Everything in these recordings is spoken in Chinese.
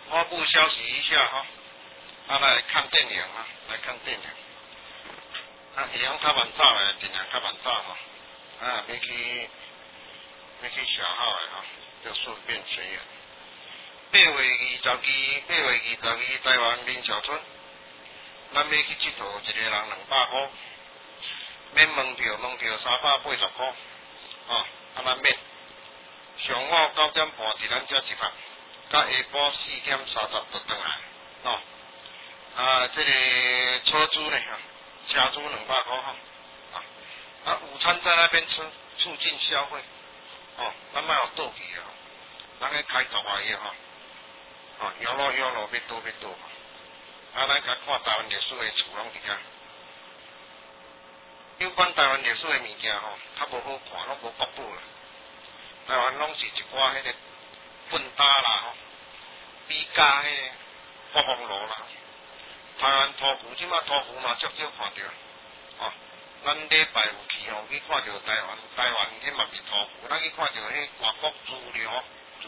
发布消息一下哈，来看电影啊，来看电影。会晓较晚走诶，尽量较晚走哈。要去写好诶哈，就顺便随缘。8月22，台湾民侨村，咱要去佚佗，一个人200块，免门票380块，咱免。上午9点半伫咱遮集合，到下晡4点30就转来。这个车租呢，车租200块哈。午餐在那边吃，促进消费。咱莫有倒去咱去开10外页摇落要倒。咱甲看台湾历史的厝拢伫遐。有关台湾历史的物件较无好看，拢无国宝啦。台湾拢是一寡迄个粪搭啦米家迄个国防路啦。台湾土牛即马土牛嘛足少看到。咱礼拜有去去看到台湾迄嘛是土牛，咱去看到迄外国猪牛。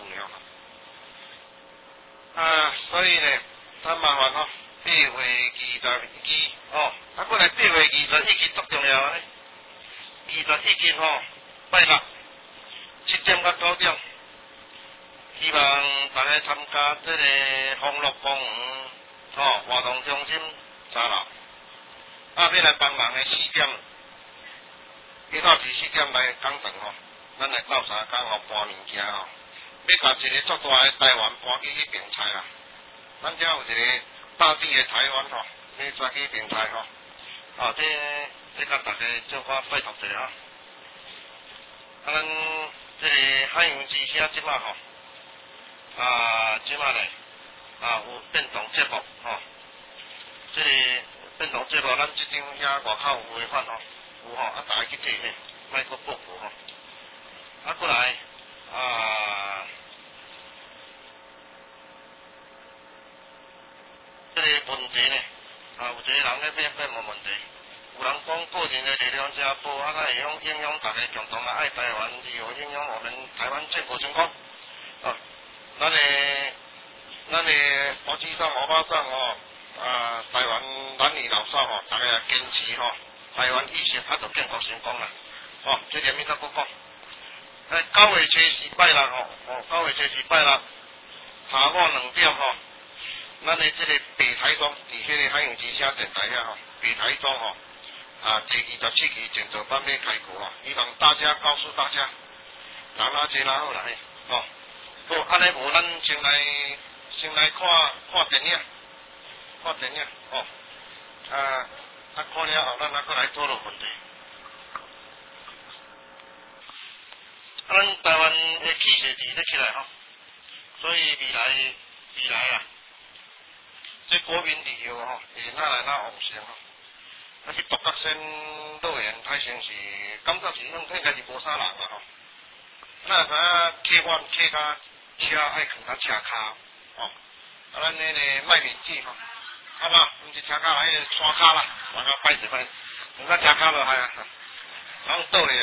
所以呢，咱麻烦8月22过来8月21日足重要呢。21日拜六7点到9点，希望大家参加这个丰乐公园活动中心3楼。要来帮忙的4点，伊到时4点来讲堂咱来到3工搬物件要甲一个足大的台湾搬去比赛啦。咱遮有一个大地的台湾要抓去比赛这甲大家做法拜托一下咱这个海洋之声即马即马呢有变动节目这个变动节目咱即张遐外口有违反有大家去睇呢，莫阁报告过来这个问题呢有一个人咧变无问题。有人讲个人的力量加步，会用影响大家共同爱台湾，如何影响我们台湾建国成功？咱的国际上、欧巴上台湾男女老少大家也坚持台湾意识，就建国成功啦。这点咪再讲。9月初4拜六9月初4拜六下午2点咱的这个北台庄伫迄个海洋之声电台遐北台庄第27期建造班要开课希望大家告诉大家，人哪济哪好来好，安尼无咱先来看电影，看了后咱再来讨论问题。咱台湾的气势伫咧起来所以未来这国民旅游会哪来哪旺盛去独角仙乐园太像是感觉是拢应该是无啥人啦咱知影客家车爱放到车骹咱迄个卖面子好吧，毋是车骹来山骹啦，大家歹势，放到车骹落海拢倒咧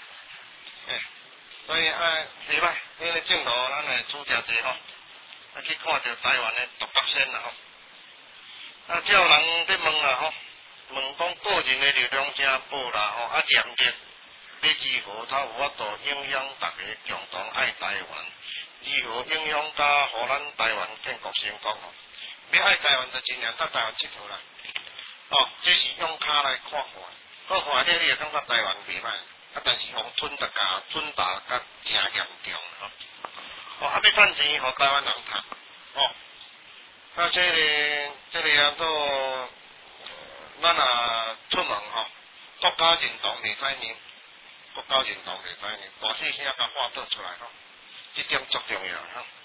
所以袂歹，迄个镜头咱会主持者去看到台湾的独角仙啦只有人在问啦问讲个人的力量真薄啦严格要如何才有法度影响大家共同爱台湾？如何影响甲互咱台湾建国成功要爱台湾就尽量到台湾佚佗啦这是用脚来看你会感觉台湾袂歹但是互准达甲真严重要趁钱互台湾人读这个做咱出门国家认同袂使念，大细声甲话倒出来这点足重要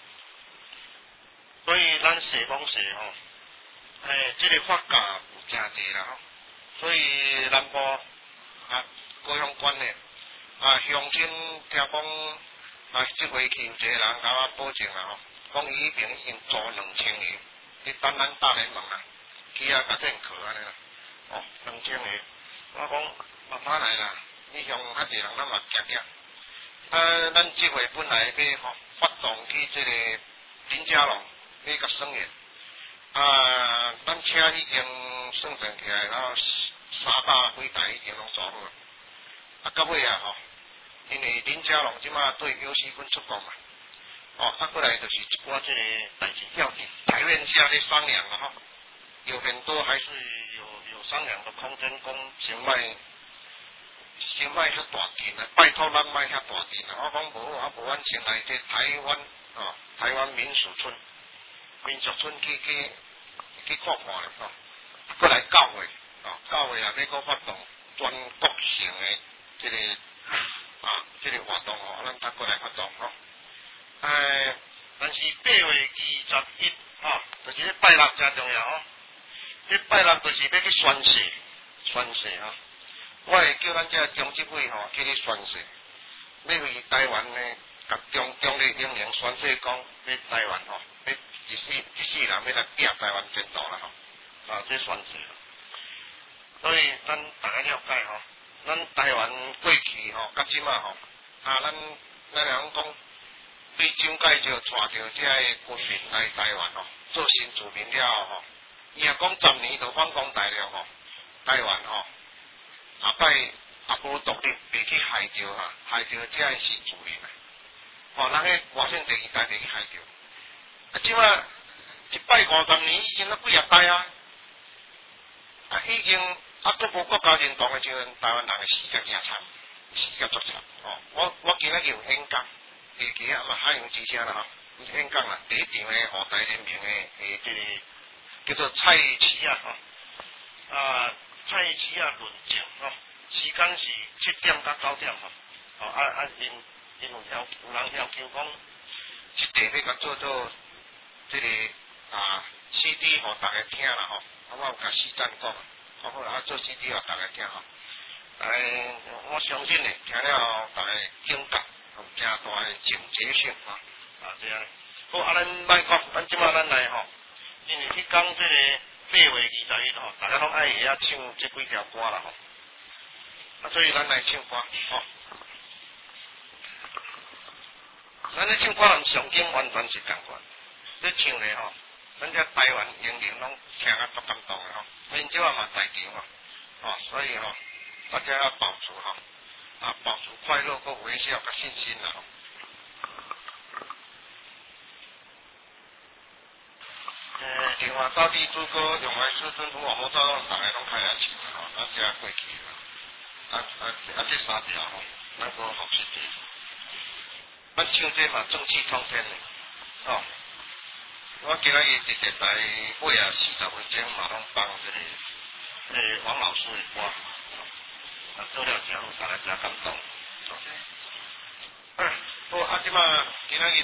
所以咱写讲这个发价有真济啦所以南部高雄县的乡亲听讲这回去有一个人甲我保证啦讲伊已经租2000个，你等咱大联盟啦，去甲练课安尼啦，2000个，我讲慢慢来啦，你向较济人咱嘛行咱这回本来要发动去这个林佳龙你甲算验，咱车已经算算起来，然后300几台已经拢做好了。到尾吼，因为林佳龙即马对尤熙坤出国嘛，过来就是一寡这个代志要紧，台面下咧商量了有很多还是有商量的空间，讲先卖遐大件啊，拜托咱卖遐大件啊，我讲无阮先来这台湾民俗村去看看咧过来教会也要搁发动全国性的这个活动咱他过来发动但是8月21就是咧拜六真重要这拜六就是要去宣誓我会叫咱这中执委去咧宣誓，要为台湾呢，甲中立英明宣誓讲，要台湾要一世人要来拼台湾前途啦这宣誓。所以咱大家了解咱台湾过去甲即马咱讲对蒋介石带着这个军民来台湾做新住民了伊也讲10年就反攻大了台湾也无独立，袂去害着这个新住民人个外省第2代袂去害着。即马150年已经几啊代已经都无国家认同的时阵，台湾人的死甲真惨，死甲足惨我今仔日有演讲，下期嘛海洋之声啦有演讲啦，第一场的河台联名的这个叫做蔡奇论证时间是7点到9点因有人要求讲，这地要甲做这个CD 互大家听啦我有甲市长讲，好啦，做 CD 互大家听我相信咧，听了后大家警觉，有真大的警觉性这样。好咱莫讲，咱即马咱来因为去讲这个8月21大家拢爱会晓唱这几条歌啦所以咱来唱歌咱咧唱歌人上景完全是同款，咧唱咧咱这台湾英灵拢听足感动的免少嘛在场所以大家要保持保持快乐和微笑和信心啦另外高地诸葛永怀师尊图好照大家拢开来唱这过去这3条咱个学习者，咱唱这嘛正气冲天的我今仔日直接在8啊40分钟嘛拢放这个王老师的歌做了真好，大家真感动好即马今仔日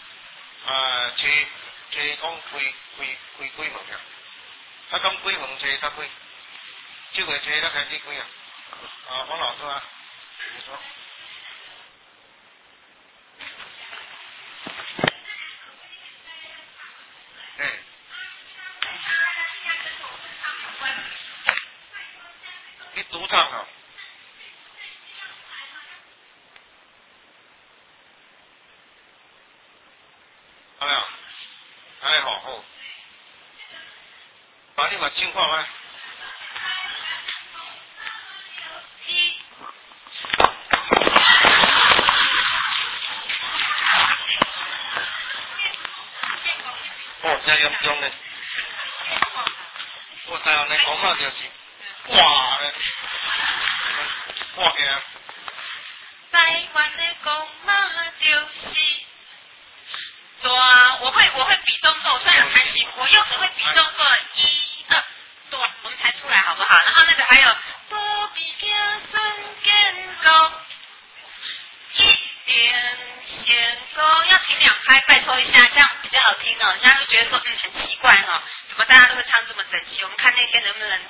车讲开几门讲几门车搭开这个车咧开始开王老师你说你独唱好，把你嘛情况来。真严重呢！我台湾的讲法就是哇咧，哇嘅。台湾的讲法就是我会比动作，虽然弹琴，我又只会比动作1、2，对，我们才出来好不好？然后那个还有多比较身健高，一点先高，要停2拍，拜托一下，这样比较好听人家就觉得说很奇怪怎么大家都会唱这么整齐？我们看那天能不能，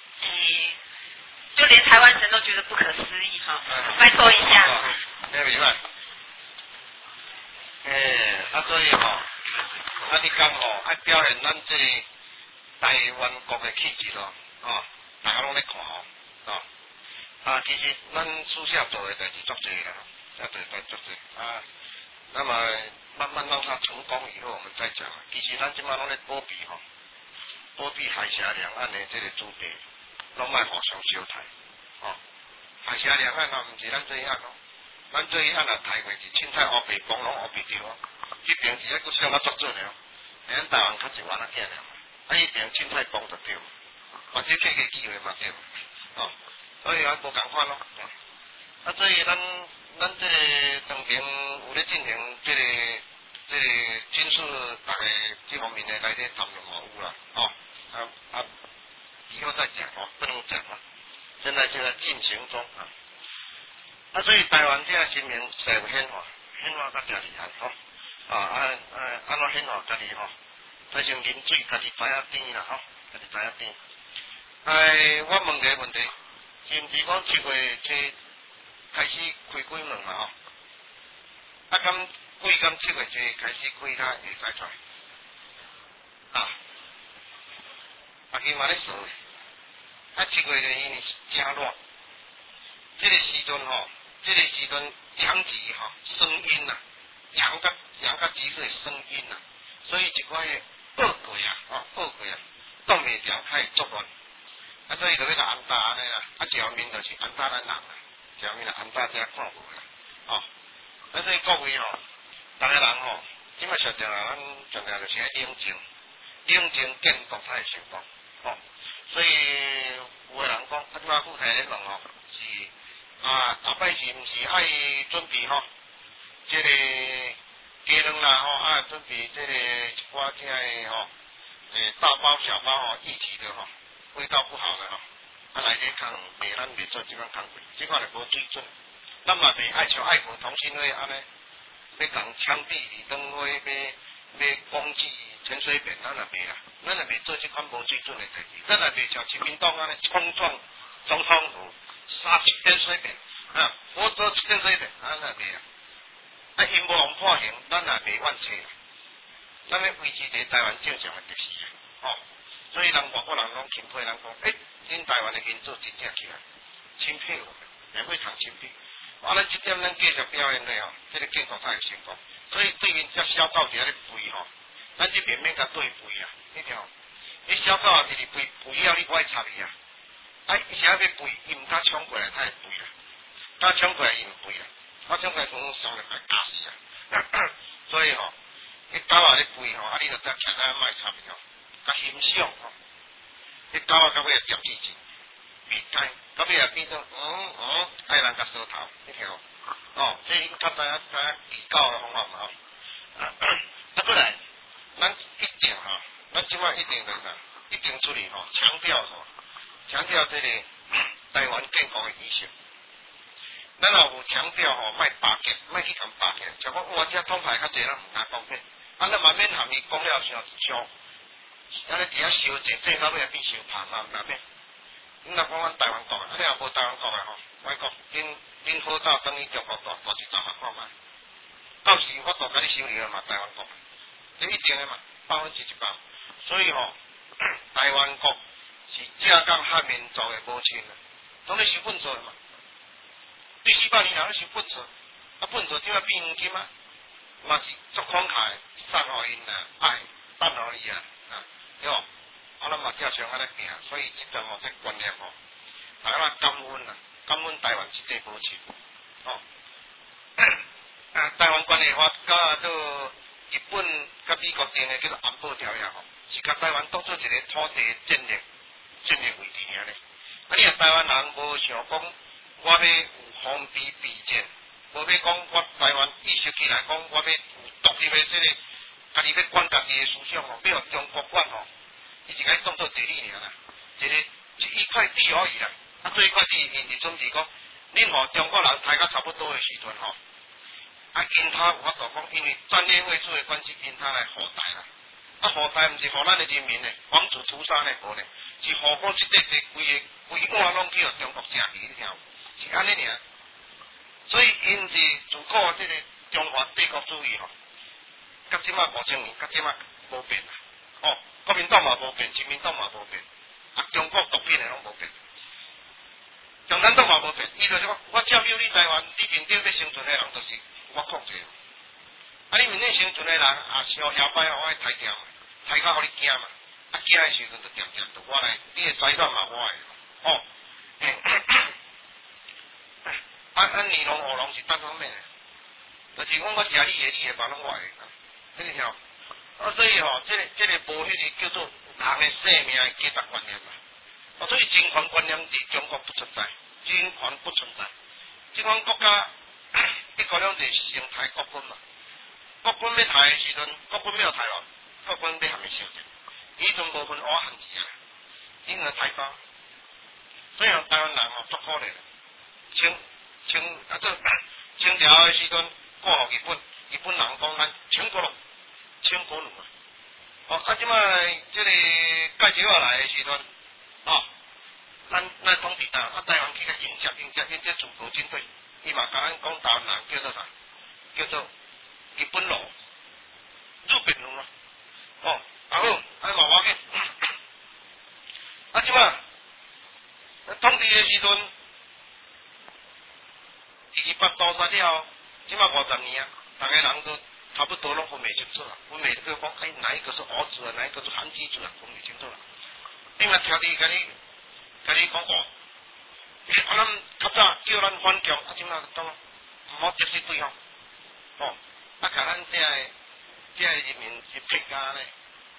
就连台湾人都觉得不可思议拜托一下。明白。所以你讲爱表现咱这个台湾国的气质大家拢咧看其实咱私下做的代志足多啦，足多那么慢慢让它成功以后，我们再讲。其实咱即马拢咧保庇吼，保庇海峡两岸的这个主地，拢卖互相相杀。哦，海峡两岸啊，毋是咱这一岸哦，咱这一岸啊，台湾是凊彩乌白讲拢乌白掉啊，迄边是还佫相啊作准的哦，咱台湾较是完啊见了，啊迄边凊彩讲就对，或者客个机会嘛对，哦，所以啊无共款咯，啊所以咱这个当前有咧进行这个军事大概这方面的来咧谈论嘛有啦，哦，以后再讲哦，不能讲了，现在就在进行中啊。啊，所以台湾这个新闻社会宪法较正厉害吼，安怎宪法家己吼，再先啉水，家己知影甜啦吼，家己知影甜。我问一个问题，是毋是讲7月初开始开几门嘛吼？啊，敢贵敢7月初开始开它会使出来？今嘛咧说，7月因为真热，这个时阵吼。这个时阵养鸡吼，声音呐，羊甲鸡是声音呐，所以一寡个恶鬼啊，挡袂牢，较会作乱。啊，所以就要甲安搭安尼啦，一方面就是安搭咱人啦，一方面安搭遮看无啦，哦。啊，所以各位吼，逐个人吼，即摆上定啊，咱上定就是冷静建国才会成功，哦。所以有个人讲，即摆副题咧问吼是。后摆是毋是爱准备吼？这个鸡卵啦吼，准备这个一寡这个吼，大包小包吼，一体的吼，味道不好的吼，来这空袂咱袂做即款空过，即款就无水准。咱嘛袂爱像爱国同心会安尼，要讲枪毙李登辉，要攻击陈水扁，咱也袂啦，咱也袂做即款无水准的代志，咱也袂像亲民党安尼冲撞总统府。杀陈水扁佛州陈水扁，咱也袂啊，因无互判刑，咱也袂怨气啦。咱要维持一个台湾正常的历史哦。所以外国人拢钦佩人讲，恁台湾的民主真正起来，钦佩我们，也会谈钦佩。咱这点咱继续表演咧吼，这个建国才会成功。所以对面只小狗伫咧吠吼，咱这边免甲对吠啊，你听吼？你小狗啊，就是吠了，你不爱插伊啊。伊是要吠，伊毋敢冲过来，他会吠啦。他冲过来，伊毋吠啦。我冲过来，从上来把打死啊！所以吼，迄狗啊咧吠吼，你就只徛在卖插伊吼，甲欣赏吼。迄狗啊到尾会掉字字，袂改，到尾也变做爱人甲梳头，你听吼？哦，这你较知影治狗的方法嘛吼。过来，咱一定吼，咱即摆一定就是一定出去吼，强调吼。强调这个台湾建国的意识，咱也有强调吼，卖巴结，卖去共巴结，像讲我遮统派较济，咱毋敢讲骗，咱慢慢含伊讲了伤，咱咧伫遐烧济，这到尾也变烧怕嘛，毋免。恁若讲阮台湾国你若无台湾国吼，我讲恁好早等于中国大一站嘛看卖，到时我都甲你收了嘛，台湾国，这一定的嘛，100%。所以吼，台湾国。是正港汉民族的母亲啊，拢咧收粪扫嘛。对400年人咧收粪扫，粪扫怎啊变黄金啊？嘛是足慷慨，送互因啊，爱等互伊啊，对无？咱嘛正常安尼行，所以即阵吼，这观念吼，大家感恩啊，感恩台湾这块母亲，哦。台湾关系法甲做日本甲美国订的叫做安保条约吼，是甲台湾当做一个土地战略位置尔咧。你若台湾人无想讲，我要有封闭避战，无要讲我台湾意识起来讲，我要有独立的这个，家己要管家己的思想吼，要互中国管吼，伊是甲伊当做地理尔啦，一块地而已啦。做一块地，因是准备讲，恁互中国人抬到差不多的时阵吼，因他有法度讲，因为战略位置的关系，因他来后代啦。后代毋是互咱的人民呢，皇族屠杀呢无呢，是互我即块地规碗拢去互中国食去，你听有？是安尼尔。所以因是自古即个中华帝国主义吼，甲即马5000年，甲即马无变啦。哦，国民党嘛无变，亲民党嘛无变，中国毒品的拢无变，共产党嘛无变。伊就是讲，我占有你台湾，你面顶要生存的人就是我控制。 啊，你面顶生存的人也是哦，摇摆哦，我爱抬轿嘛，抬脚互你惊嘛，啊惊的时阵就点点，就我来，你的财产嘛我的，哦，二龙五龙是单方面的，就是讲我食你的，你的别拢我的，听听哦，啊所以吼，这个无迄个叫做人的生命的价值观念嘛，啊所以金权观念伫中国不存在，金权不存在，即款国家一国两制是用台国军嘛。国军要台的时阵，国军要台湾，国军要含咪少？伊阵无分我限制啊，因个台胞，所以台湾人哦足可怜。清朝的时阵过互日本，日本人讲咱清国奴，清国奴啊。哦，啊，即摆即个介绍下来的时阵，哦，咱统治啊，台湾去甲迎接这自国军队，伊嘛甲咱讲台湾人叫做啥？叫做日本佬，日本佬啊！哦，啊好，啊嘛要紧。啊，即摆统治的时阵，28度了，即摆50年啊，大家人都差不多拢分袂清楚啦。分袂清楚讲，哪一个是儿子啊，哪一个是韩基子啊，分袂清楚啦。你嘛听你甲你讲过，啊，咱较早叫咱反共，啊，即摆当毋好接受对方，哦。啊，甲咱这人民是撇家咧。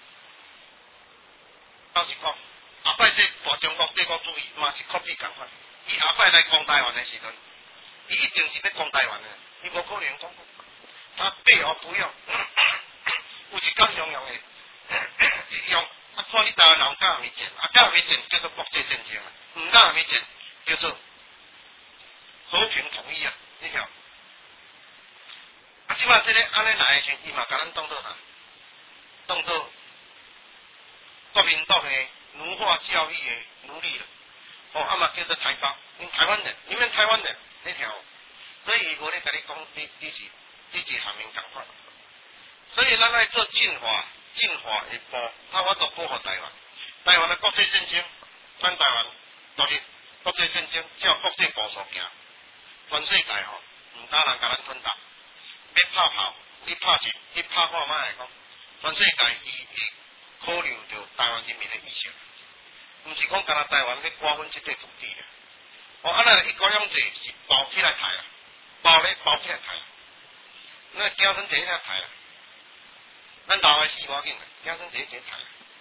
老实讲，后摆这大中国帝国主义嘛是科比共款。伊后摆来攻台湾的时阵，伊一定是要攻台湾的，伊无可能讲他背后不用，有一天用的，用啊看你台湾人敢咪战，啊敢咪战叫做国际战争啊，唔敢咪战叫做和平统一啊，你晓？啊，即摆这个安尼来的时，伊嘛甲咱当做啥？当做国民党的奴化教育的奴隶了。哦，啊嘛叫做台胞，因台湾人，你们台湾人，你听哦。所以无咧甲你讲，你是下面共款。所以咱来做进化一步，啊，我都保护台湾。台湾的国际战争，咱台湾独立国际战争，照国际步数行，全世界吼，唔敢人甲咱吞踏。要拍炮，你拍钱，你拍看卖来讲，全世界伊考虑着台湾人民的意识，毋是讲干那台湾要瓜分这块土地咧。哦，啊那一国两制是包起来抬啦，包起来抬，那惊成这样抬啦。咱老的死无要紧啦，惊成这抬。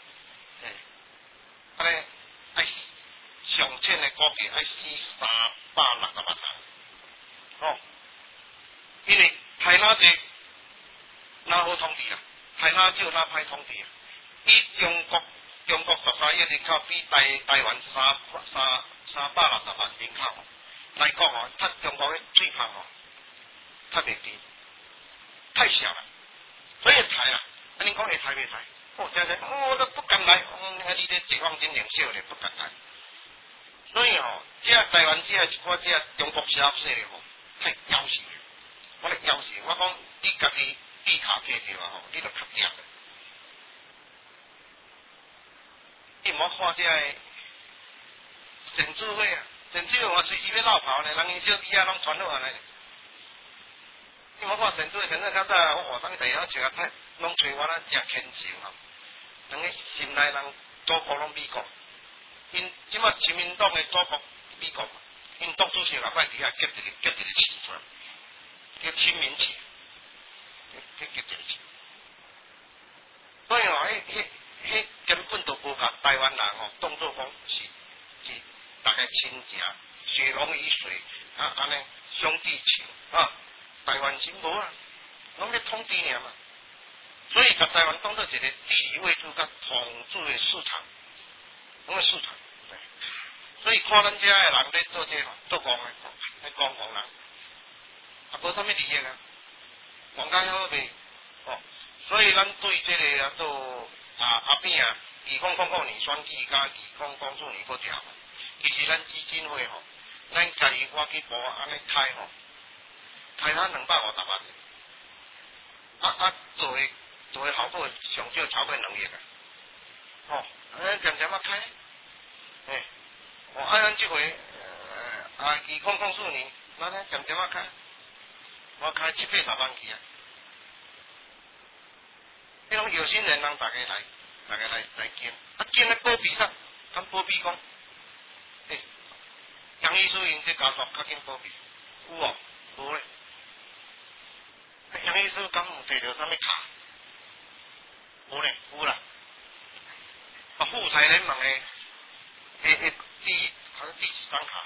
安尼爱上千的国家爱死360万人，哦，因为台哪济哪好统治啊，台哪少哪歹统治啊。以中国13亿人口比台湾360万人口来讲哦，他中国的水平哦，他袂低，太小了，所以抬啦。啊，你讲会抬袂抬？哦，真是哦，都不敢来。你这解放军领袖咧，不敢来。所以哦，这台湾这一寡这中国社会咧吼，太夭寿了。我咧夭寿，我讲你家己地卡摕着啊吼，你就较掂了。你莫看这个陈志伟啊，陈志伟我随时要闹跑呢，人因小弟啊拢传落来呢。你莫看陈志伟，陈志伟较早我学生弟兄笑啊，拢找我咱食虔诚吼，等于心内人祖国拢美国，因即马亲民党的祖国美国，因党主席后摆底下结一个市出来，叫亲民市，结一个市。所以哦，迄根本都无甲台湾人哦当作讲是大家亲情，血浓于水啊，安尼兄弟情啊，台湾是无啊，拢咧统治尔嘛。所以甲台湾当作一个地位主甲统治的市场，拢个市场。对，所以看咱遮的人咧做这做工的，咧讲人，啊无啥物利益啊，广告好袂哦，所以咱对这个啊做阿扁啊，2000年选举甲2004年搁调，其实咱基金会吼，咱家己我去报安尼开吼，开他250万，做的效果上少超过2亿啊！哦，渐渐啊开，咱这回2004年，咱渐渐啊开，我开780万去啊！ 迄种有心人让大家来见，见咧保庇啥？敢保庇讲，杨医师因这家属较紧保庇，有哦，无咧。杨医师敢有摕到啥物卡？无咧，有啦。富财联盟的好像第几张卡？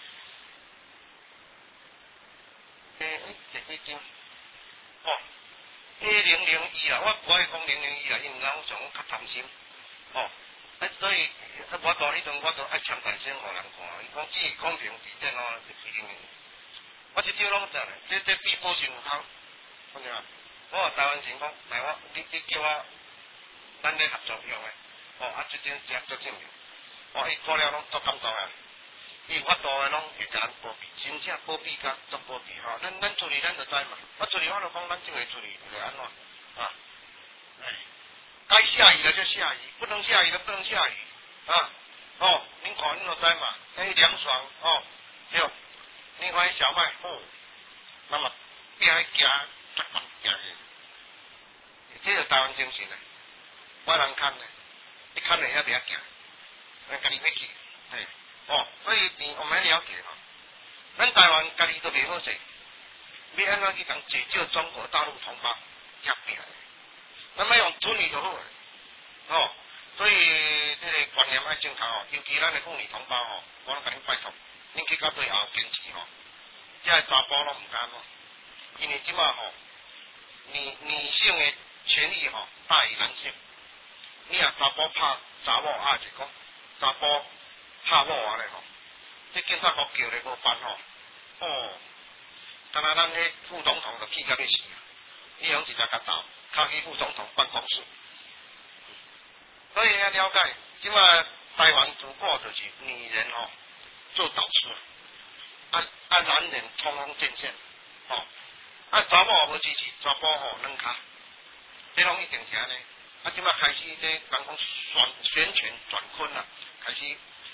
这几张？哦，A001啦，我不爱讲001啦，因为我上较贪心。哦，所以我到迄阵我都爱签大声互人看，伊讲只是公平执政哦，是100%。我一招拢知咧，这比保险有效，看见嘛？我话台湾人讲，来你叫我，咱咧合作用诶。这件是合作证明。伊看了拢足感动啊！伊有法度诶，拢会甲咱保庇，真正保庇甲足保庇吼。咱处理咱就知嘛。我处理我就讲，咱就会处理，就安怎啊？该下雨的就下雨，不能下雨的不能下雨啊！恁看恁就知嘛，凉爽哦，对。恁看小麦那么变迄行去，这就台湾精神咧。我人看咧。你看人家不要行，家己要去，所以我们了解吼，咱台湾家己都袂好势，要安怎去讲解救中国大陆同胞合拼？咱要用村里就好诶，所以这个观念爱正确哦，尤其咱的妇女同胞吼，我拢甲恁拜托，恁去到最后坚持吼，这些查甫拢唔甘咯，因为即马吼，女性的权益吼大于男性。你若查甫拍查某就讲查甫拍某咧吼，这警察局叫咧无办吼，敢若咱迄副总统就气甲要死，伊拢直接甲斗，敲去副总统办公室。所以要了解，即马台湾主过就是女人做导师，男人冲锋陷阵，查某无支持，查甫软脚，这拢一定是安尼。即马开始这人讲宣权转坤啦，开始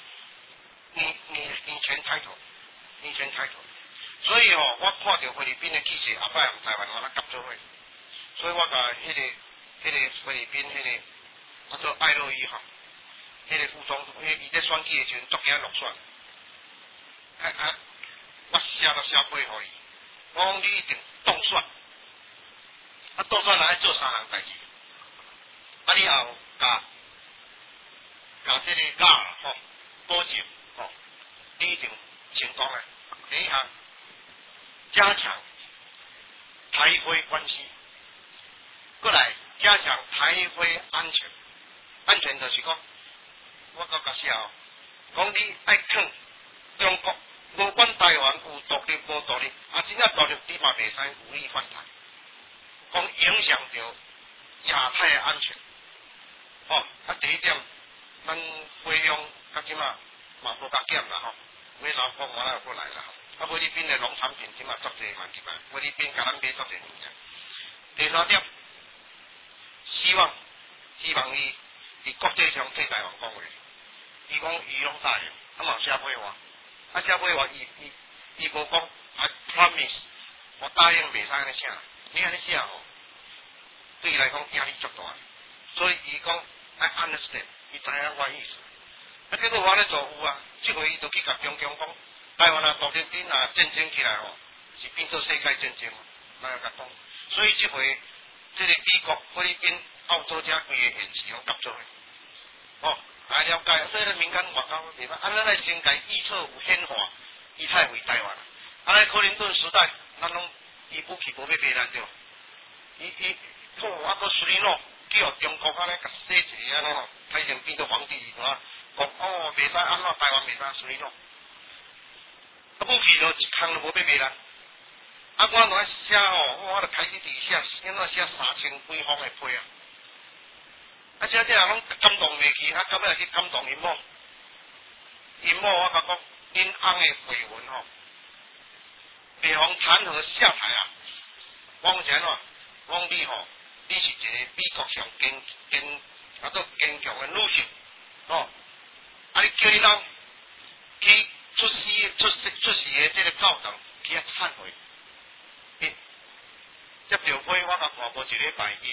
女权抬头，所以我看到菲律宾的记者后摆用台湾话来合作伙，所以我甲迄个菲律宾叫做艾洛伊迄个副总统，伊在选举的时阵足惊落选，我写都写背互伊，我讲你一定当选，当选来做3项代志。你后甲这个保证你一定成功诶。第一项，加强台菲关系，过来加强台菲安全。安全就是讲，我甲写讲你爱劝中国，无管台湾有独立无独立，真正独立你嘛袂使无意犯台，讲影响到亚太的安全。第一点，咱费用甲即马嘛无甲减啦买劳工我又过来啦菲律宾的农产品即马足济嘛入来，菲律宾甲咱买足济物件。第三点，希望伊伫国际上替台湾讲话，伊讲伊拢答应，嘛写配话，写配话伊无讲 I promise， 我答应袂使安尼写，你安尼写对伊来讲压力足大，所以伊讲。I understand， 伊知影我意思。结果我咧做有即回伊就去甲中共讲，台湾独立恁战争起来是变做世界战争，哪有甲讲？所以即回这个美国、菲律宾、澳洲遮规个演习拢合作诶。来了解，所以咧民间外交袂歹。咱来先甲预测有显化，伊才为台湾。来克林顿时代，咱拢伊武器无要卖咱对。伊个苏里诺。叫中国安尼甲洗一个安尼睇成变做皇帝是嘛？讲袂使安怎台湾袂使随咯。武器就一空都无要卖咱。我来写我就开始伫写，现在写3000几封的批这人拢感动袂去，到尾去感动因某。因某我甲讲，恁翁的绯闻北方弹劾下台啊！我讲是安怎？我讲你是一个美国上坚强的女性，你叫你人去出事的这个教堂去忏悔。接着批我甲看无一礼拜因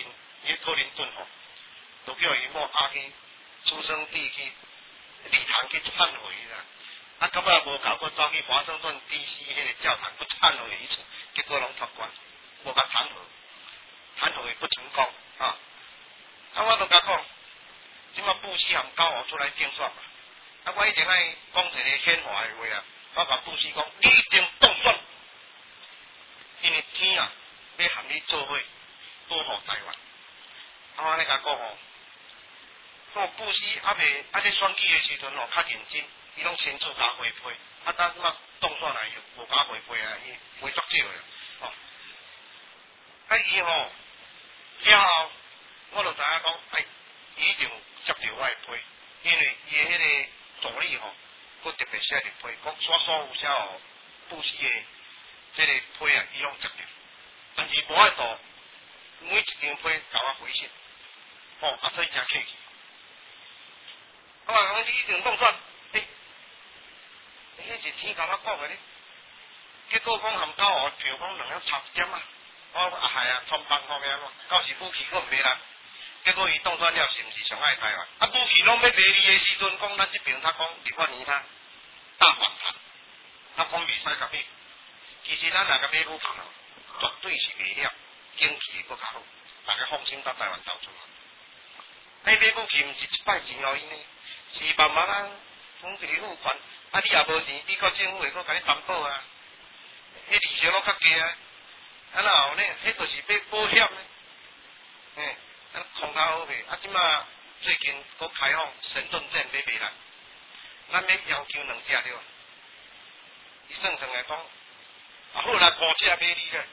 伊克林顿吼，都叫伊某阿去出生地去礼堂去忏悔啦。啊，到尾无搞，佫走去华盛顿 DC 迄个教堂佫忏悔一次，结果拢脱关，无甲忏悔，忏悔不成功啊！啊，我都甲讲，即马布希含高豪出来竞选嘛。啊，我一定爱讲一个显化的话啊，我甲布希讲，你一定当选，因为天啊，要含你做伙保护台湾。啊，我安尼甲讲吼，说布希咧选举的时阵吼较认真。伊拢亲自甲回配，啊，但即马当选来无甲回配啊，伊回足少了，哦。啊，伊吼了后，我就知影讲，伊一定接着我的配，因为伊的迄个助理吼，佫特别写入配，讲所有写哦布施的即个配啊，伊拢接着，但是无爱度每一张配甲我回信，哦，啊，所以真客气。我讲你一定当选。迄是天甲我讲的咧，结果讲含高豪票讲2差1点啊，我系啊，创办方面咯，到时武器佫毋买啦，结果伊当选了是毋是上爱台湾？啊，武器拢要卖你的时阵，讲咱这边他讲立法年他大反弹，他讲袂使甲买，其实咱若甲买武器咯，绝对是卖了，经济佫较好，大家放心到台湾投资。买武器毋是一摆钱互因呢，是慢慢啊，从一个付款。啊！你也无钱，美国政府会阁甲你担保啊，迄利息拢较低啊。啊，然后呢，迄就是买保险呢。空较好卖。啊，即马最近阁开放神盾证要卖啦，咱要要求2只对吧？伊算来讲，啊好啦，5只买你咧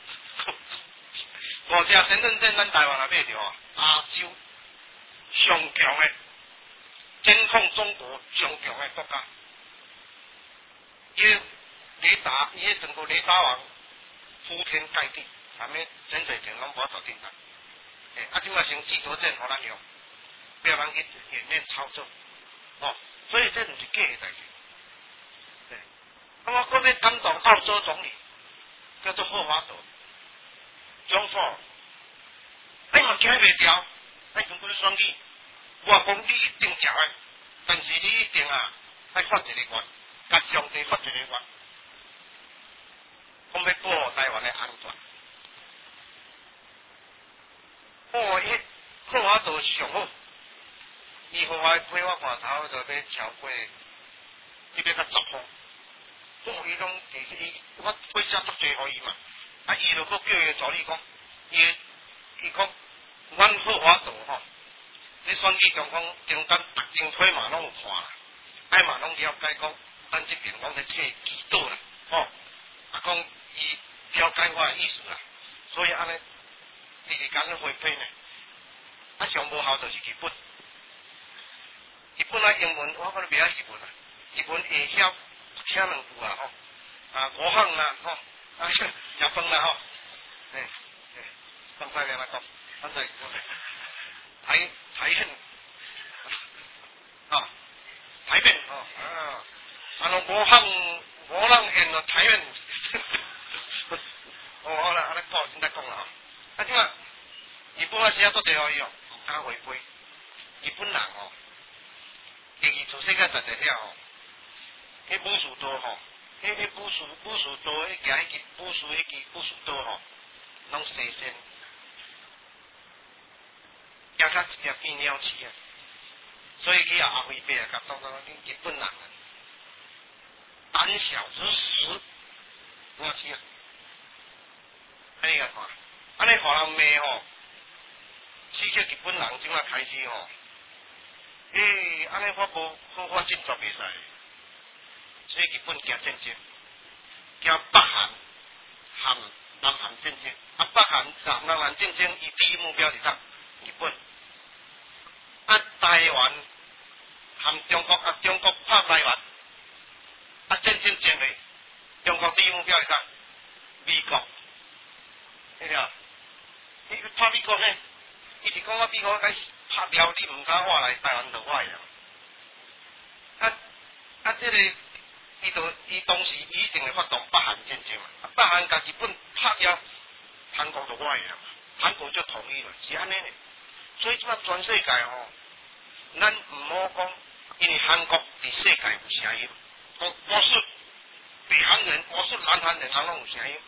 ，5只神盾证咱台湾也买着啊。亚洲上强的，监控中国上强的国家。伊雷达，伊迄整个雷达网铺天盖地，啥物真侪钱拢无法度订单。啊，即马先记住证互咱用，不要人去演练操作。哦，所以这毋是假的代志。我搁要担当澳洲总理，叫做霍华德，John Ford。你嘛惊袂掉，中国选举，我讲你一定食的，但是你一定啊，爱发一个愿。甲上帝发一个愿，讲要保护台湾的安全。迄好华德上好，伊互我配我看头就要超过，伊要甲10封。伊拢其实我配写足济互伊嘛，啊伊就佫叫伊助理讲，伊讲，阮好华德吼，你选举中讲中间特征批嘛拢有看啦，爱嘛拢了解讲。咱这边讲在册祈祷啦，吼，啊讲伊了解我的意思啦，所以安尼2工回配呢，啊上无效就是日本，日本啊英文我可能袂晓日文啊，日文会晓听2句啊吼，啊5项啦吼，啊食饭啦吼，讲快点来讲，反正台很，啊台面哦啊。5项演了台面，好啦，安尼讲先再讲啦吼。啊，即马日本啊写做侪互伊哦，毋敢回归。日本人哦，第2次世界大战了吼，迄武士刀吼，迄武士刀，迄行迄支武士刀吼，拢生鲜，行甲一条变鸟鼠啊。所以去阿飞伯啊，甲当日本人。胆小之时，我去啊！安尼个看，安尼互人骂吼，刺激日本人即马开始吼，安尼我无好发展作袂使，所以日本行战争，行北韩含南韩战争，啊北韩含南韩战争，伊第一目标是啥？日本，啊台湾含中国中国拍台湾。啊，战争战嘞，中国第一目标是啥？美国，对了，你拍美国呢？伊是讲我美国该拍了，你唔敢我来台湾就我呀。这个伊当时一定会发动北韩战争嘛，北韩甲日本拍了，韩国就我呀，韩国就同意了，是安尼呢。 所以即摆全世界咱毋好讲，因为韩国伫世界有声音，我是北韩人，我是南韩人，人拢有声音。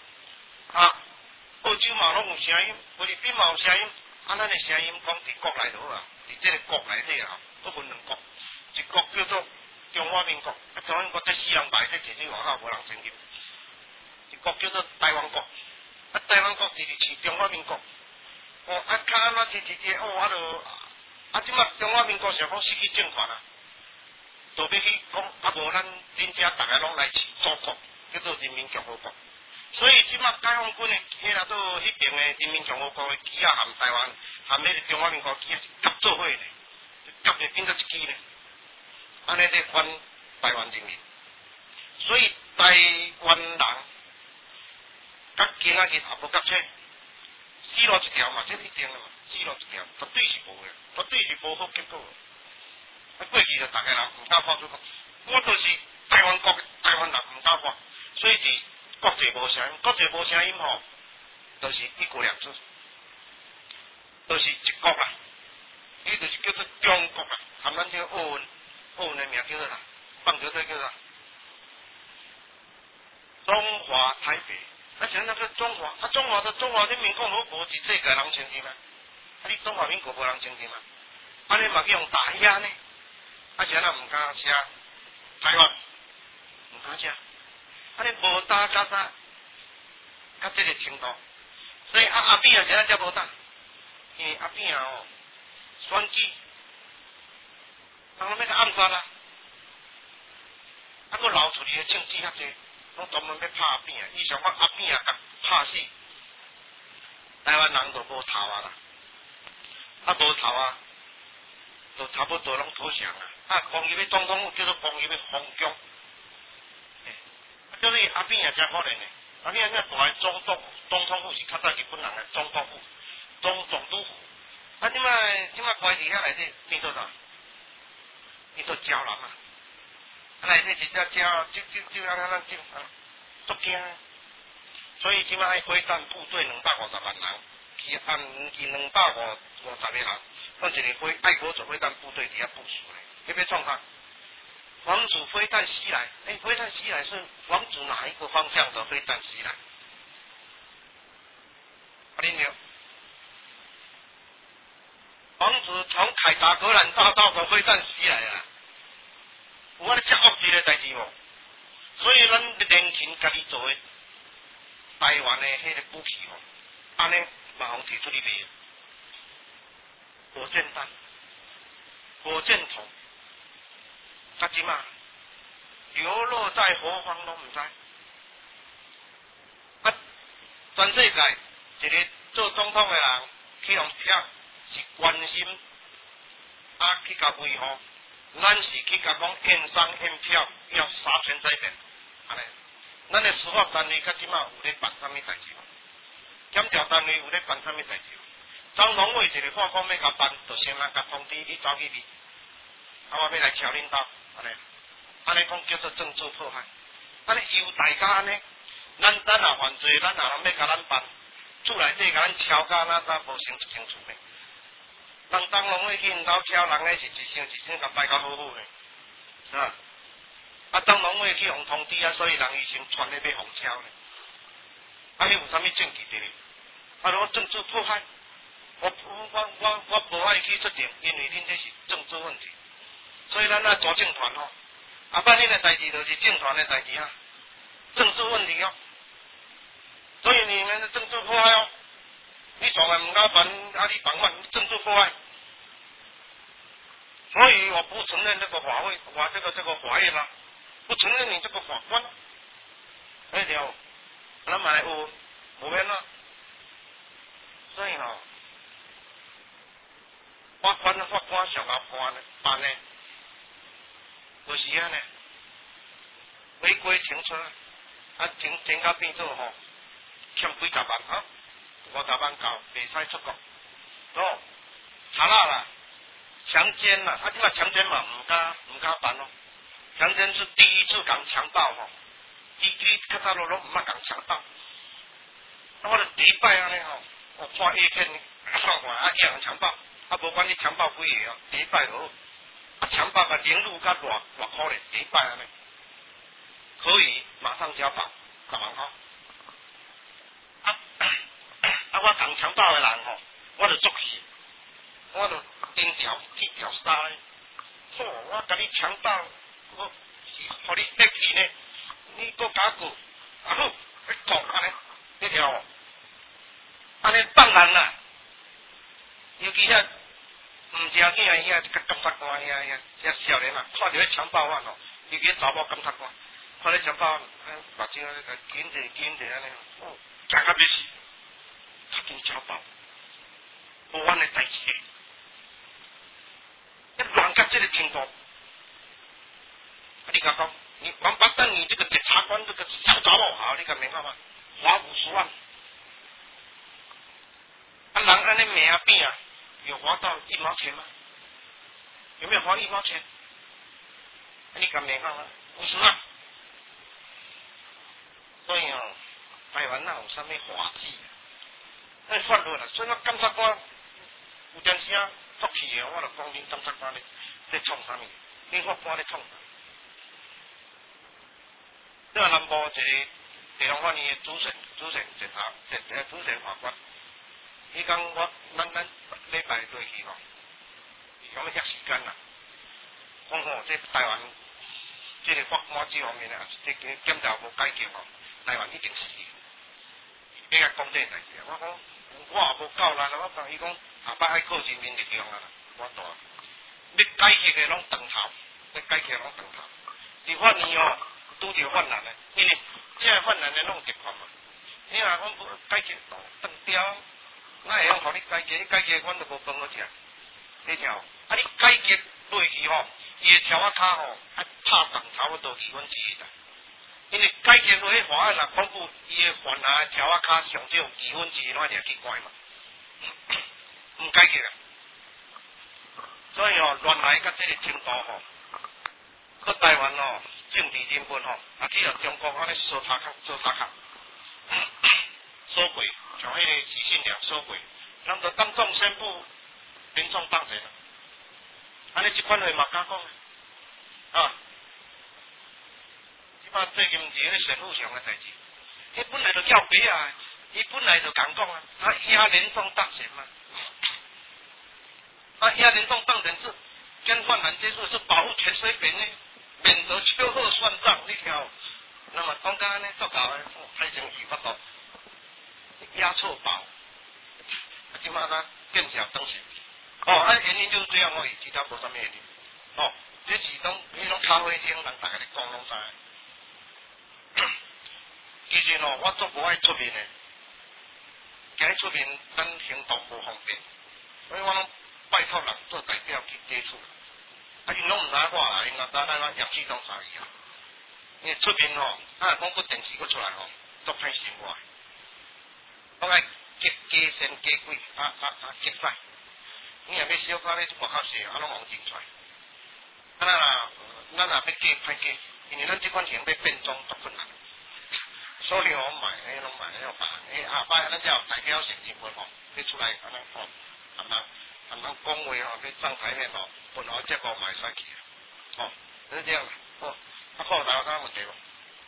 澳洲嘛拢有声音，菲律宾嘛有声音，咱的声音讲伫国内就好啊，伫这个国内底都分两国，一国叫做中华民国，中华民国这死人牌，这全世外口无人承认；一国叫做台湾国，台湾国是中华民国。较安怎直即马中华民国想讲失去政权啊，就要去讲无咱真正大家拢来自祖国，叫做人民共和国。所以即马解放军的迄啦做迄边的人民共和国的旗啊，含台湾含迄个中华民国旗啊是夹做伙的，夹就变做一支呢。安尼在反台湾人民，所以台湾人甲今仔日也无夹切，死路一条嘛，这一定的嘛，死路一条，绝对是无的，绝对是无好结果的。过去就大家人唔敢发出讲，我就是台湾国的台湾人唔敢发，所以是。国际无声音，国际无声音就是一国两制，就是一国啦，伊就是叫做中国啦，含咱这个奥运的名叫做啥？棒球队叫做中华台北，而且那个中华人民共和国是世界人承认吗？你中华民国无人承认吗？安尼嘛去用打压呢？而且咱唔敢写台湾，唔敢写。安尼无打甲啥，甲这个程度，所以阿扁现在才无打，因为阿扁选举，人拢要甲暗杀啦，佫流出去的证据遐济，拢专门要拍阿扁，伊想讲阿扁甲拍死，台湾人就无头啊啦，无头啊，就差不多拢投降啊，公益的总统府叫做公益的封疆。叫做阿扁也真可怜的，阿扁那大个总统府是较早日本人的总统府，总督府。即摆关伫遐内底变做啥？变做胶囊啊！内底一只胶，就让咱整足惊。所以即摆爱飞弹部队250万人，去按250个人，放一个爱国者飞弹部队伫遐部署咧，要创啥？防止飞弹袭来，飞弹袭来是防止哪一个方向的飞弹袭来？你了，防止从凯达格兰大道的飞弹袭来啊！有安尼遮恶劣的代志无？所以咱年轻家己做的台湾的迄个武器安尼马上提出去卖，火箭弹、火箭筒。即马流落在何方拢毋知，全世界一个做总统的人去用票是关心，去甲维护，咱是去甲讲验伤验票要沙尘这边，安尼，咱的司法单位即马有咧办啥物代志无？检调单位有咧办啥物代志无？总统委一个话讲要甲办，就先甲通知你走去我要来敲恁兜。安尼讲叫做政治迫害，安尼由大家安尼，咱也犯罪，咱也人要甲咱办，厝内底甲咱敲甲那咋无成一间厝呢？人当拢会去因兜敲，人个是一声甲摆甲好好的，是吧？当拢会去互通知所以人伊先传咧要互敲呢。你有啥物证据伫咧？如果政治迫害，我无爱去出庭，因为恁这是政治问题。所以咱组政团办迄个代志就是政团的代志政治问题所以你们的政治迫害你从来唔敢办，你办法政治迫害。所以我不承认这个法会，这个法院不承认你这个法官。了，咱嘛有无免所以法官上牙官办呢。就是安尼，违规停车，停到变做欠几十万50万交，袂使出国。查啦，强奸啦，即摆强奸嘛唔敢办强奸是第一次讲强暴你较早拢唔捌讲强暴，我就第一摆安尼判A片算看野人强暴，无管你强暴几个哦，第一摆就好。强暴个零入甲偌可怜，第一摆安尼，可以马上交保10万块。我共强暴的人吼，我就作死，我就钉条铁条衫咧。我甲你强暴，我是互你得去呢，你搁加句，好，你讲安尼，你听无？安尼放人啦，尤其遐唔正经啊，遐检察官遐少年啊，看到迄强暴犯吼，尤其查某检察官，看咧强暴，目睭啊紧者安尼，惊甲要死，他紧交保，无阮的代志诶，一乱到这个程度，你甲讲，你王八蛋，你这个检察官这个小杂毛好，你敢明白吗？罚50万，人安尼命啊变啊！有花到1毛钱吗？有没有花1毛钱？你敢明白吗？50万。所以哦，台湾哪有啥物法治啊？那法律啦，所以我检察官有阵时啊作气的，我就讲恁检察官咧创啥物？恁法官咧创啥？这南部一个地方法院的主审法官，伊讲咱礼拜落去吼，讲要约时间啦。讲吼，这台湾这个法官这方面啊，这个检查无解决吼，台湾一定死。伊甲讲这代志，我讲我也无够力啦，我讲伊讲下摆爱靠人民力量啊，我大要解决的拢长头，要解决拢长头。伫法院哦，拄着犯人的，因为这个犯人的拢特权嘛。你若讲无解决，断掉。哪会用互你解决？你解决，阮就无饭好食。你听哦，你解决落去吼，伊的条仔骹吼，拍重差不多2分之一啦。因为解决落去法案若公布，伊的犯人的条仔骹上少2分之一，咱就去关嘛。唔解决啊！所以哦，乱来到这个程度吼，搁台湾哦，政治人物吼，啊去中国安尼做塔壳，锁过。像迄个许信良说过，咱就当众宣布民众当选了。安尼这款话嘛敢讲啊？即摆最近是迄社会上的代志，迄本来就叫别啊，伊本来就敢讲啊，他压民众当选嘛。压民众当选是跟犯人接触是保护全水平的，免得秋后算账，你听有？那么讲到安尼作搞的，太生气不多。押错宝，即马咱变成当时，原因就是这样而已，其他无啥物原因。这是迄种咖啡厅，人大家咧讲拢知。其实我做无爱出面的，今日出面咱行动无方便，所以我拢拜托人做代表去接触。因拢毋知我啦，因若知咱杨世忠啥意啊？因为出面讲个电视佫出来足歹生活。我爱加先加贵，结晒。你若要小可咧，就外口细，拢往进出来。咱若要加歹加，因为咱即款钱要变装足困难。所以我买，拢买迄种办，下摆咱才有代表性新闻你出来安尼含人讲话要上台面本来节目买使去就是这样还有大家问题无？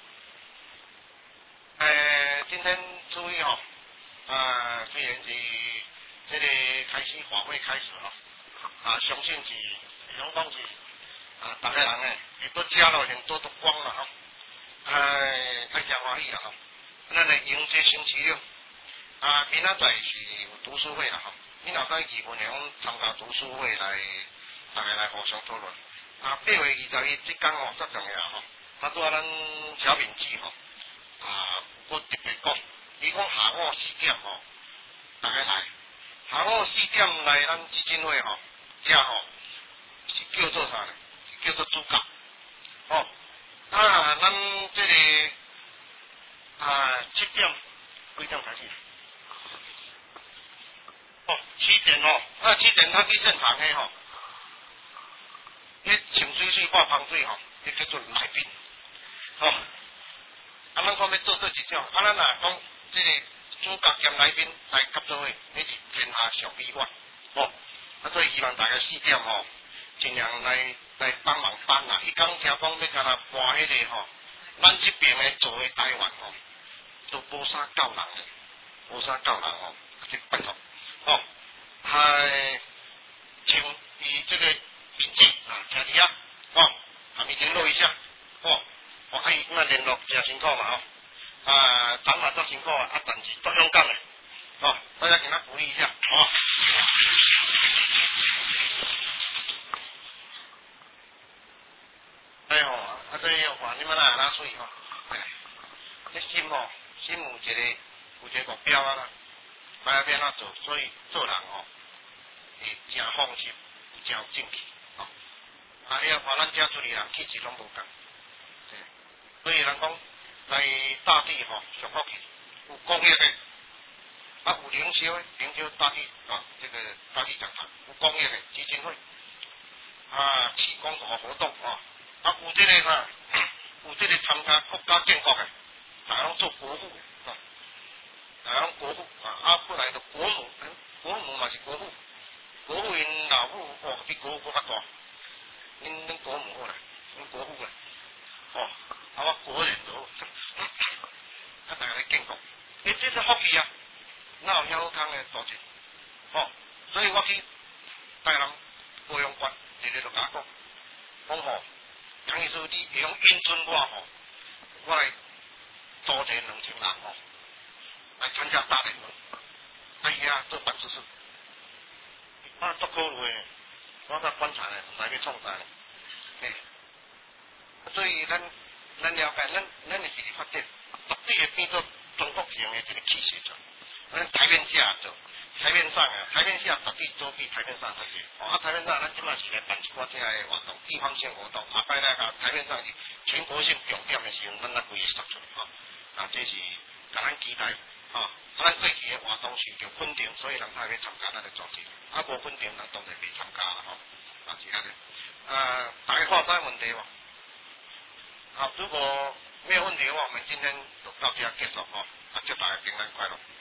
今天注意虽然是这个开始法会开始相信是拢讲是大家人亦都加了很多的光了太真欢喜了咱来迎接星期六明仔载是有读书会啦你若在义文的讲参加读书会来，大家来互相讨论8月21这天足重要拄仔咱小敏记我特别讲。伊讲下午4点大家来，下午4点来咱基金会这是叫做啥呢？是叫做主教咱这个7点几点开始？7点7点他去现场的迄清水水挂芳水迄叫做来宾咱看要做这几种咱若讲这个主角兼来宾来合作伙，你是天下上美满。哦，所以希望大家4点吼，尽量来帮忙搬啦。伊讲听讲要甲他搬迄个吼，咱这边的做的台湾吼，都无啥够人的，无啥够人哦，就拜托哦，还请伊这个笔记啊，听一下哦，和你联络一下哦，我可以跟他联络，真辛苦嘛哦。长嘛做辛苦啊，但是都勇敢的，哦，大家给他鼓励一下，哦。哎吼，所以话你们哪水吼，这心吼，心有一个目标啊啦，大家要哪做，所以做人吼，会真放心，真有正气，吼。要看咱遮出嚟人气质拢无共，所以人讲。来大地吼，上福气，有公益的，有灵修大地这个大地讲堂，有公益的基金会，启功大活动有这个有这个参加国家建国的，大家拢做国父大家拢国父本来就国母嘛是国父，国父因老母比国父较大，恁国母好啦，恁国父啦，我国人都。大家来建国，这是福气啊！哪有遐好康的大事？所以我去台南高雄县，直直就甲我讲杨医师，你会用引准我来组织2000人来参加大联盟，做办事处，足考虑的，我甲观察的，唔知要创啥呢？所以咱了解，咱的是发展。绝对会变做中国型的一个气势做，咱台面下做，台面上台面下绝对做比台面上好些。台面上咱即马是来办一寡这个活动，地方性活动，摆来台面上是全国性重点的时候，咱来规个杀出来这是甲咱期待咱过去的活动是叫稳定，所以人才要参加咱的组织，无稳定人当然袂参加啦是安尼。大家看有问题无？如果没有问题的话，我们今天就到这结束祝大家平安快乐。